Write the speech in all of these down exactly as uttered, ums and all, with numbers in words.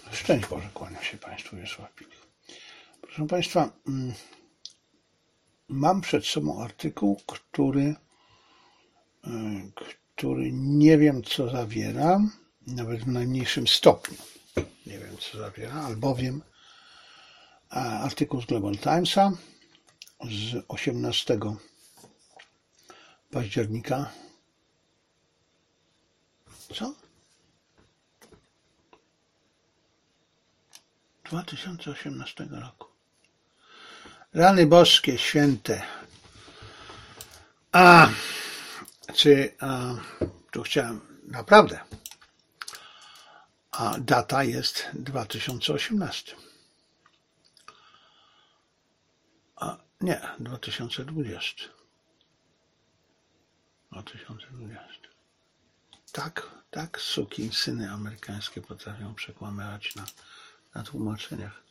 Szczęść Boże, kłaniam się Państwu, Wiesław Pilich. Proszę Państwa, mam przed sobą artykuł, który, który nie wiem, co zawiera, nawet w najmniejszym stopniu nie wiem, co zawiera, albowiem artykuł z Global Timesa z osiemnastego października. Co? dwa tysiące osiemnastego roku. Rany boskie, święte. A, czy, a, tu chciałem, naprawdę, a data jest dwa tysiące osiemnasty. A, nie, dwa tysiące dwudziesty. dwa tysiące dwudziesty. Tak, tak, sukinsyny amerykańskie potrafią przekłamywać na, na tłumaczeniach.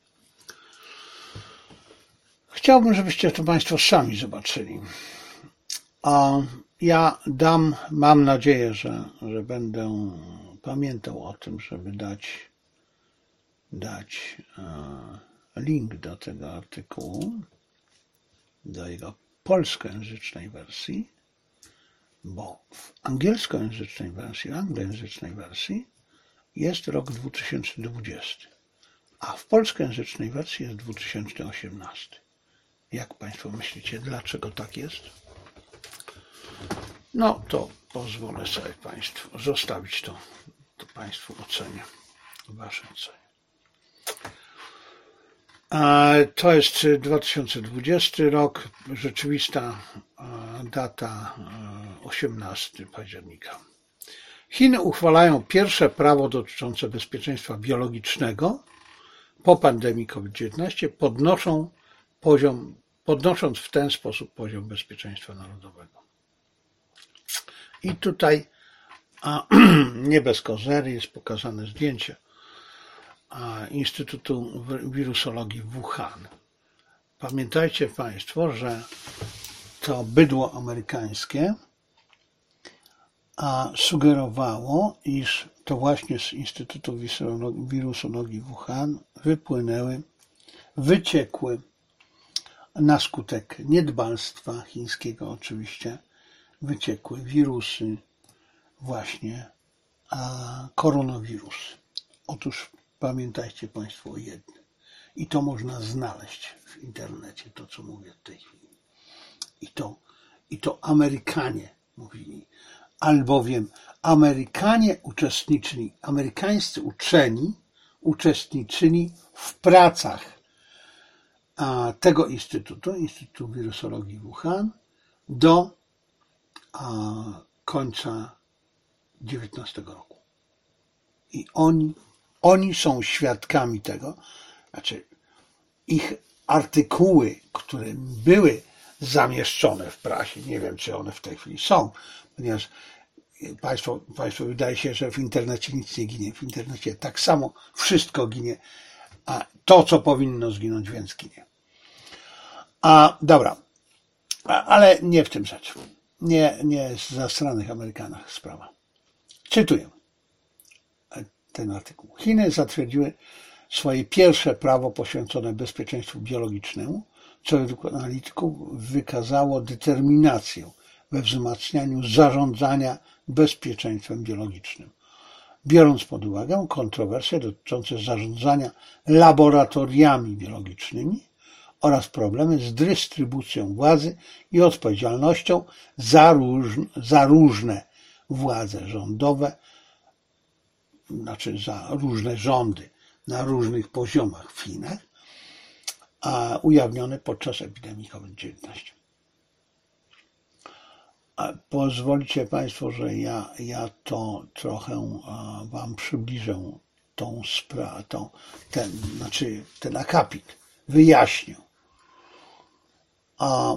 Chciałbym, żebyście to Państwo sami zobaczyli. A ja dam, mam nadzieję, że, że będę pamiętał o tym, żeby dać, dać link do tego artykułu, do jego polskojęzycznej wersji, bo w angielskojęzycznej wersji, w anglojęzycznej wersji jest rok dwa tysiące dwudziesty, a w polskojęzycznej wersji jest dwa tysiące osiemnasty. Jak Państwo myślicie, dlaczego tak jest? No to pozwolę sobie Państwu zostawić to, to Państwu ocenię, w Waszej ocenie. To jest dwa tysiące dwudziesty rok, rzeczywista data osiemnastego października. Chiny uchwalają pierwsze prawo dotyczące bezpieczeństwa biologicznego po pandemii COVID dziewiętnaście, podnoszą poziom, podnosząc w ten sposób poziom bezpieczeństwa narodowego. I tutaj a, nie bez kozery jest pokazane zdjęcie a, Instytutu Wirusologii w Wuhan. Pamiętajcie Państwo, że to bydło amerykańskie a, sugerowało, iż to właśnie z Instytutu Wirusologii w Wuhan wypłynęły, wyciekły na skutek niedbalstwa chińskiego oczywiście, wyciekły wirusy, właśnie a koronawirus. Otóż pamiętajcie Państwo o jednym. I to można znaleźć w internecie, to co mówię w tej chwili. I to, i to Amerykanie mówili, albowiem Amerykanie uczestniczyli, amerykańscy uczeni uczestniczyli w pracach tego Instytutu, Instytutu Wirusologii Wuhan, do końca dziewiętnastego roku. I oni, oni są świadkami tego, znaczy ich artykuły, które były zamieszczone w prasie, nie wiem, czy one w tej chwili są, ponieważ Państwo, Państwo wydaje się, że w internecie nic nie ginie. W internecie tak samo wszystko ginie, a to, co powinno zginąć, więc ginie. A dobra, a, ale nie w tym rzecz. Nie, nie z zastranych Amerykanach sprawa. Cytuję ten artykuł. Chiny zatwierdziły swoje pierwsze prawo poświęcone bezpieczeństwu biologicznemu, co według analityków wykazało determinację we wzmacnianiu zarządzania bezpieczeństwem biologicznym. Biorąc pod uwagę kontrowersje dotyczące zarządzania laboratoriami biologicznymi oraz problemy z dystrybucją władzy i odpowiedzialnością za, róż, za różne władze rządowe, znaczy za różne rządy na różnych poziomach w Chinach, a ujawnione podczas epidemii COVID dziewiętnaście. Pozwolicie Państwo, że ja, ja to trochę Wam przybliżę, tą sprawę, tą, ten, znaczy ten akapit, wyjaśnię. A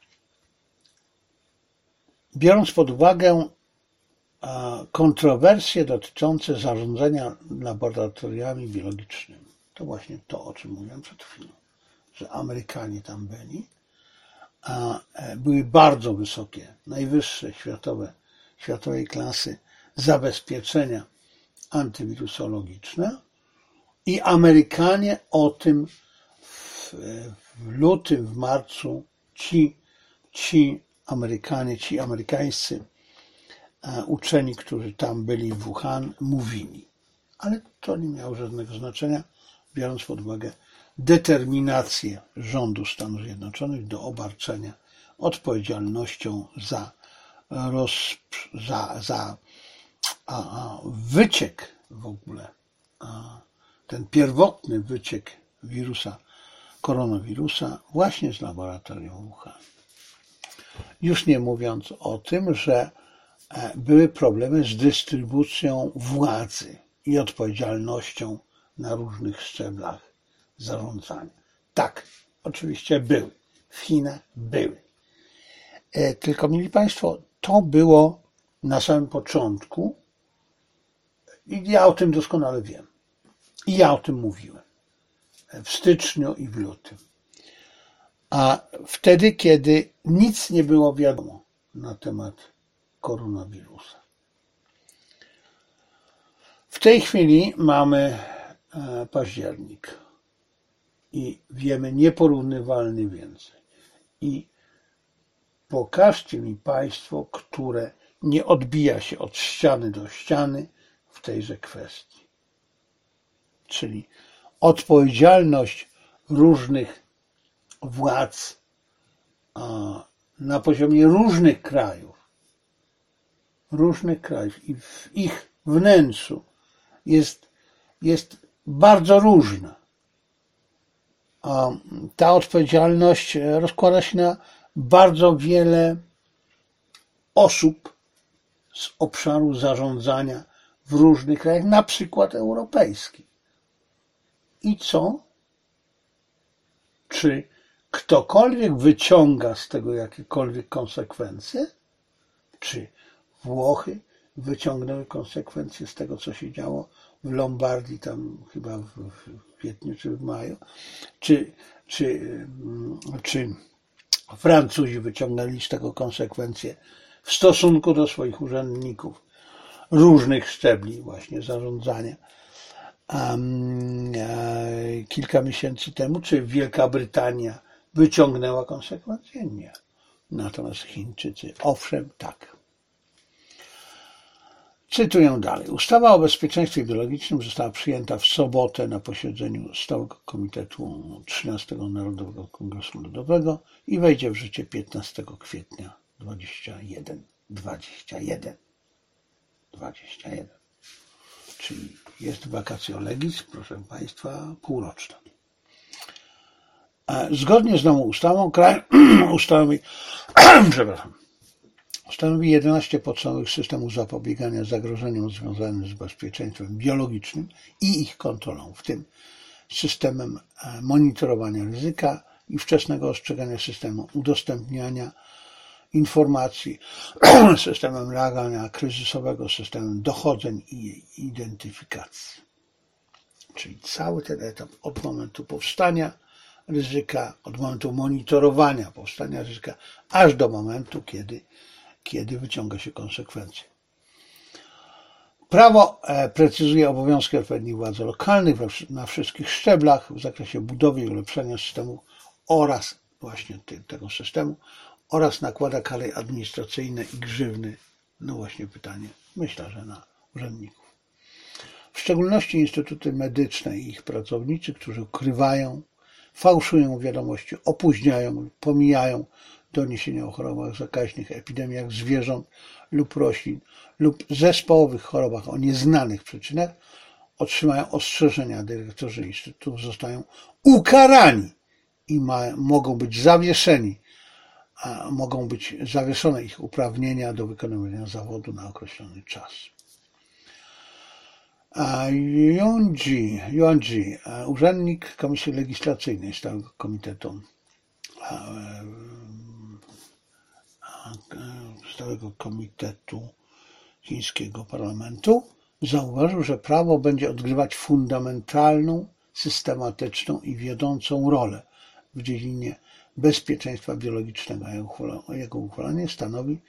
biorąc pod uwagę kontrowersje dotyczące zarządzania laboratoriami biologicznymi, to właśnie to, o czym mówiłem przed chwilą, że Amerykanie tam byli, a były bardzo wysokie, najwyższe światowe, światowej klasy zabezpieczenia antywirusologiczne, I Amerykanie o tym w, w lutym, w marcu ci, ci Amerykanie, ci amerykańscy uczeni, którzy tam byli w Wuhan, mówili. Ale to nie miało żadnego znaczenia, biorąc pod uwagę determinację rządu Stanów Zjednoczonych do obarczenia odpowiedzialnością za, roz, za, za a, a, wyciek w ogóle, a, ten pierwotny wyciek wirusa, koronawirusa właśnie z laboratorium Wuhan. Już nie mówiąc o tym, że były problemy z dystrybucją władzy i odpowiedzialnością na różnych szczeblach zarządzania. Tak, oczywiście były. W Chinach były. Tylko, mili Państwo, to było na samym początku i ja o tym doskonale wiem. I ja o tym mówiłem w styczniu i w lutym. A wtedy, kiedy nic nie było wiadomo na temat koronawirusa. W tej chwili mamy październik i wiemy nieporównywalnie więcej. I pokażcie mi Państwo, które nie odbija się od ściany do ściany w tejże kwestii. Czyli odpowiedzialność różnych władz na poziomie różnych krajów, różnych krajów i w ich wnętrzu jest, jest bardzo różna. A ta odpowiedzialność rozkłada się na bardzo wiele osób z obszaru zarządzania w różnych krajach, na przykład europejskich. I co? Czy ktokolwiek wyciąga z tego jakiekolwiek konsekwencje? Czy Włochy wyciągnęły konsekwencje z tego, co się działo w Lombardii, tam chyba w, w kwietniu czy w maju? Czy, czy, czy Francuzi wyciągnęli z tego konsekwencje w stosunku do swoich urzędników różnych szczebli właśnie zarządzania? Um, e, kilka miesięcy temu, czy Wielka Brytania wyciągnęła konsekwencje? Nie. Natomiast Chińczycy, owszem, tak. Cytuję dalej. Ustawa o bezpieczeństwie biologicznym została przyjęta w sobotę na posiedzeniu Stałego Komitetu trzynastego Narodowego Kongresu Ludowego i wejdzie w życie piętnastego kwietnia dwudziestego pierwszego. dwudziestego pierwszego. dwudziestego pierwszego. Czyli jest vacatio legis, proszę Państwa, półroczna. Zgodnie z nową ustawą kraj ustanowi, przepraszam, stanowi jedenaście podstawowych systemów zapobiegania zagrożeniom związanym z bezpieczeństwem biologicznym i ich kontrolą, w tym systemem monitorowania ryzyka i wczesnego ostrzegania, systemem udostępniania informacji, systemem reagowania kryzysowego, systemem dochodzeń i identyfikacji. Czyli cały ten etap od momentu powstania ryzyka, od momentu monitorowania powstania ryzyka, aż do momentu, kiedy, kiedy wyciąga się konsekwencje. Prawo precyzuje obowiązki odpowiednich władz lokalnych na wszystkich szczeblach w zakresie budowy i ulepszania systemu oraz właśnie tego systemu oraz nakłada kary administracyjne i grzywny. No właśnie pytanie, myślę, że na urzędników. W szczególności instytuty medyczne i ich pracownicy, którzy ukrywają, fałszują wiadomości, opóźniają, pomijają doniesienia o chorobach zakaźnych, epidemiach zwierząt lub roślin lub zespołowych chorobach o nieznanych przyczynach, otrzymają ostrzeżenia. Dyrektorzy instytutów zostają ukarani i ma, mogą być zawieszeni, a mogą być zawieszone ich uprawnienia do wykonywania zawodu na określony czas. Yuanji, Yuanji, urzędnik Komisji Legislacyjnej Stałego Komitetu Stałego Komitetu Chińskiego Parlamentu, zauważył, że prawo będzie odgrywać fundamentalną, systematyczną i wiodącą rolę w dziedzinie bezpieczeństwa biologicznego, a jego uchwalenie stanowi,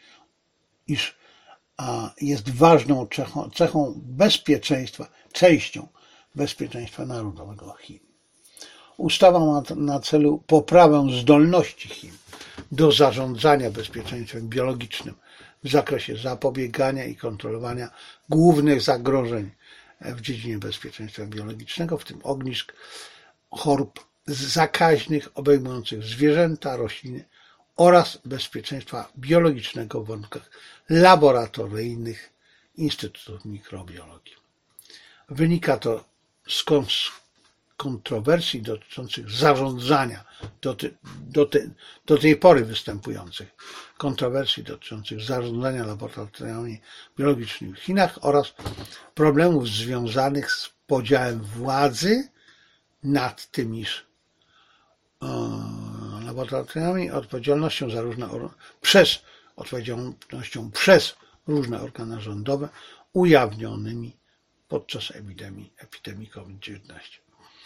iż jest ważną cechą, cechą bezpieczeństwa, częścią bezpieczeństwa narodowego Chin. Ustawa ma na celu poprawę zdolności Chin do zarządzania bezpieczeństwem biologicznym w zakresie zapobiegania i kontrolowania głównych zagrożeń w dziedzinie bezpieczeństwa biologicznego, w tym ognisk, chorób zakaźnych obejmujących zwierzęta, rośliny oraz bezpieczeństwa biologicznego w warunkach laboratoryjnych Instytutu Mikrobiologii. Wynika to z kontrowersji dotyczących zarządzania, do, ty, do, ty, do tej pory występujących kontrowersji dotyczących zarządzania laboratoriami biologicznymi w Chinach oraz problemów związanych z podziałem władzy nad tymiż e, laboratoriami, odpowiedzialnością za różne przez odpowiedzialnością przez różne organy rządowe ujawnionymi podczas epidemii, epidemii COVID dziewiętnaście.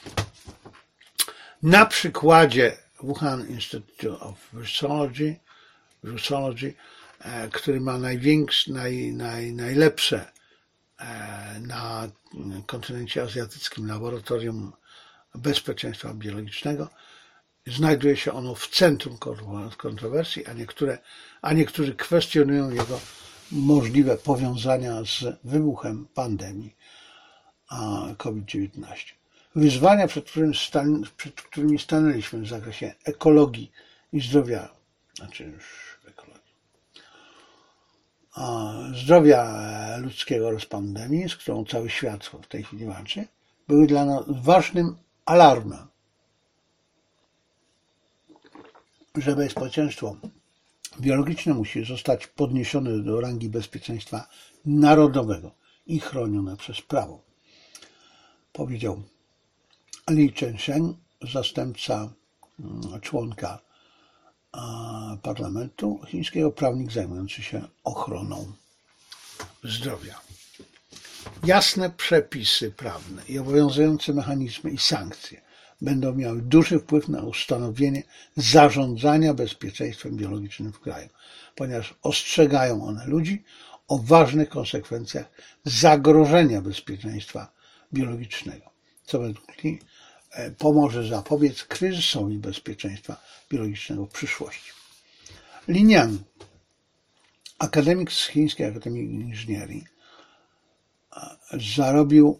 Na przykładzie Wuhan Institute of Virology, Virology który ma największe, naj, naj, najlepsze na kontynencie azjatyckim laboratorium bezpieczeństwa biologicznego, znajduje się ono w centrum kontrowersji, a, niektóre, a niektórzy kwestionują jego możliwe powiązania z wybuchem pandemii COVID dziewiętnaście. Wyzwania, przed którymi, stan, przed którymi stanęliśmy w zakresie ekologii i zdrowia, znaczy już ekologii, zdrowia ludzkiego oraz pandemii, z którą cały świat w tej chwili walczy, były dla nas ważnym alarmem, że bezpieczeństwo biologiczne musi zostać podniesione do rangi bezpieczeństwa narodowego i chronione przez prawo, powiedział Li Chengsheng, zastępca członka parlamentu chińskiego, prawnik zajmujący się ochroną zdrowia. Jasne przepisy prawne i obowiązujące mechanizmy i sankcje będą miały duży wpływ na ustanowienie zarządzania bezpieczeństwem biologicznym w kraju, ponieważ ostrzegają one ludzi o ważnych konsekwencjach zagrożenia bezpieczeństwa biologicznego, co według Li pomoże zapobiec kryzysowi bezpieczeństwa biologicznego w przyszłości. Li Niang, akademik z Chińskiej Akademii Inżynierii, zarobił,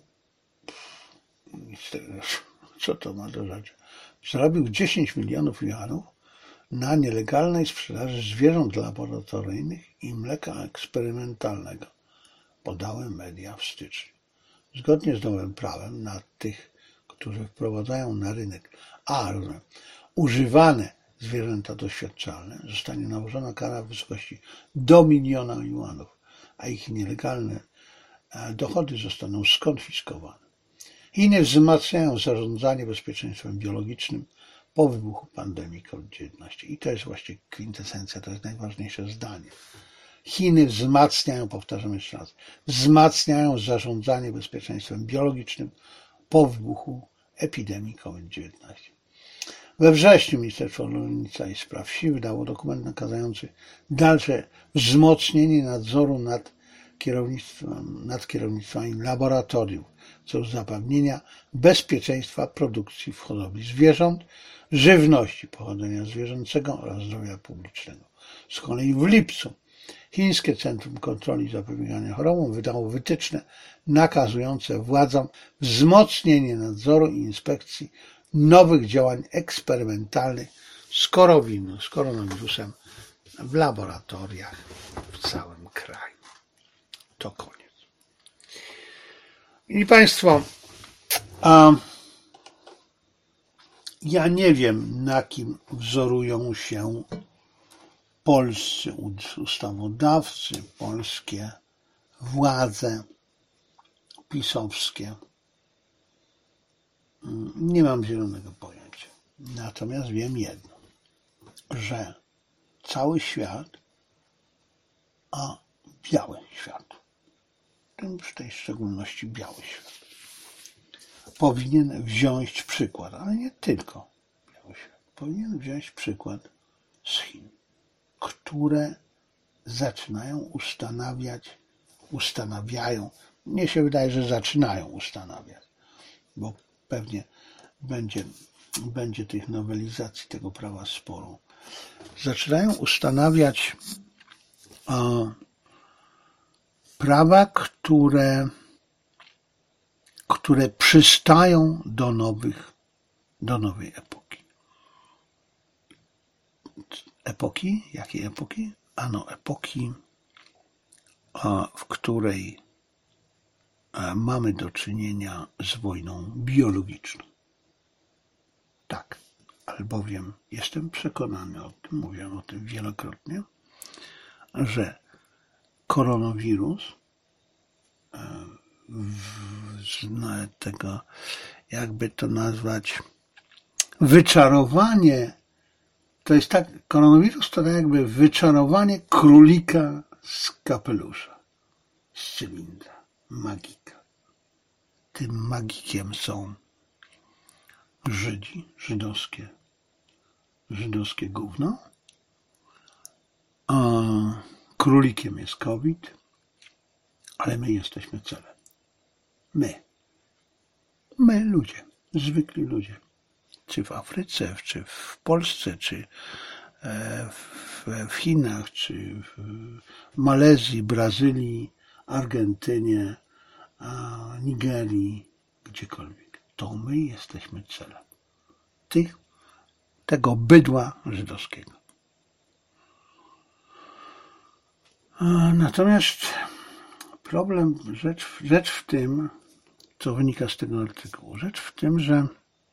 co to ma do rzeczy, zarobił dziesięć milionów juanów na nielegalnej sprzedaży zwierząt laboratoryjnych i mleka eksperymentalnego, podały media w styczniu. Zgodnie z nowym prawem na tych, którzy wprowadzają na rynek a używane zwierzęta doświadczalne, zostanie nałożona kara w wysokości do miliona juanów, a ich nielegalne dochody zostaną skonfiskowane. Chiny wzmacniają zarządzanie bezpieczeństwem biologicznym po wybuchu pandemii COVID dziewiętnaście. I to jest właśnie kwintesencja, to jest najważniejsze zdanie. Chiny wzmacniają, powtarzam jeszcze raz, wzmacniają zarządzanie bezpieczeństwem biologicznym po wybuchu epidemii COVID dziewiętnaście. We wrześniu Ministerstwo Rolnictwa i Spraw Wsi wydało dokument nakazujący dalsze wzmocnienie nadzoru nad kierownictwem, nad kierownictwami laboratoriów w celu zapewnienia bezpieczeństwa produkcji w hodowli zwierząt, żywności pochodzenia zwierzęcego oraz zdrowia publicznego. Z kolei w lipcu Chińskie Centrum Kontroli i Zapobiegania Chorobom wydało wytyczne nakazujące władzom wzmocnienie nadzoru i inspekcji nowych działań eksperymentalnych z koronawirusem w laboratoriach w całym kraju. To koniec. I Państwo, a ja nie wiem, na kim wzorują się polscy ustawodawcy, polskie władze pisowskie. Nie mam zielonego pojęcia. Natomiast wiem jedno, że cały świat, a biały świat, w tej szczególności biały świat, powinien wziąć przykład, ale nie tylko biały świat, powinien wziąć przykład z Chin, które zaczynają ustanawiać, ustanawiają, mnie się wydaje, że zaczynają ustanawiać bo pewnie będzie, będzie tych nowelizacji tego prawa sporo. Zaczynają ustanawiać e, prawa, które, które przystają do nowych, do nowej epoki. Epoki? Jakiej epoki? Ano, epoki, e, w której e, mamy do czynienia z wojną biologiczną. Tak, albowiem jestem przekonany o tym, mówiłem o tym wielokrotnie, że koronawirus, z tego, jakby to nazwać, wyczarowanie, to jest tak, koronawirus to tak jakby wyczarowanie królika z kapelusza, z cylindra, magika. Tym magikiem są Żydzi, żydowskie, żydowskie gówno, a królikiem jest COVID, ale my jesteśmy celem. My. My ludzie, zwykli ludzie. Czy w Afryce, czy w Polsce, czy w Chinach, czy w Malezji, Brazylii, Argentynie, Nigerii, gdziekolwiek. To my jesteśmy celem. Tych, tego bydła żydowskiego. Natomiast problem, rzecz, rzecz w tym, co wynika z tego artykułu, rzecz w tym, że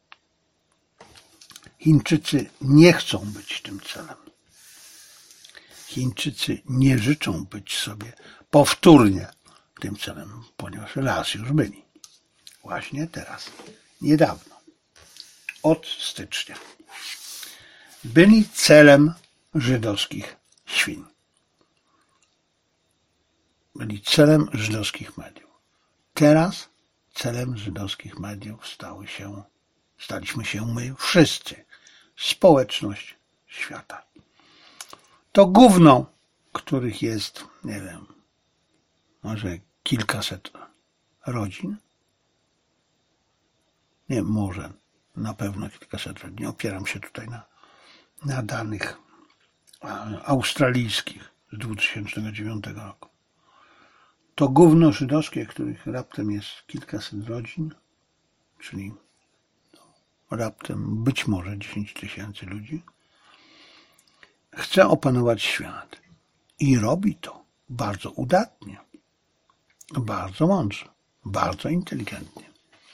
Chińczycy nie chcą być tym celem. Chińczycy nie życzą być sobie powtórnie tym celem, ponieważ raz już byli. Właśnie teraz, niedawno, od stycznia, byli celem żydowskich świń. Byli celem żydowskich mediów. Teraz celem żydowskich mediów stały się, staliśmy się my wszyscy, społeczność świata. To gówno, których jest, nie wiem, może kilkaset rodzin, nie, może, na pewno kilkaset rodzin, nie opieram się tutaj na, na danych australijskich z dwa tysiące dziewiątego roku. To gówno żydowskie, których raptem jest kilkaset rodzin, czyli raptem być może dziesięć tysięcy ludzi, chce opanować świat i robi to bardzo udatnie, bardzo mądrze, bardzo inteligentnie.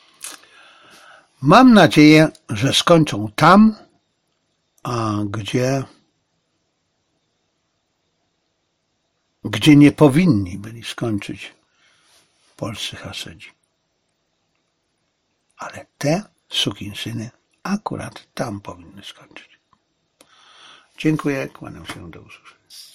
Mam nadzieję, że skończą tam, a gdzie, gdzie nie powinni byli skończyć polscy Hasidzi. Ale te sukinsyny akurat tam powinny skończyć. Dziękuję, kłaniam się, do usłyszenia.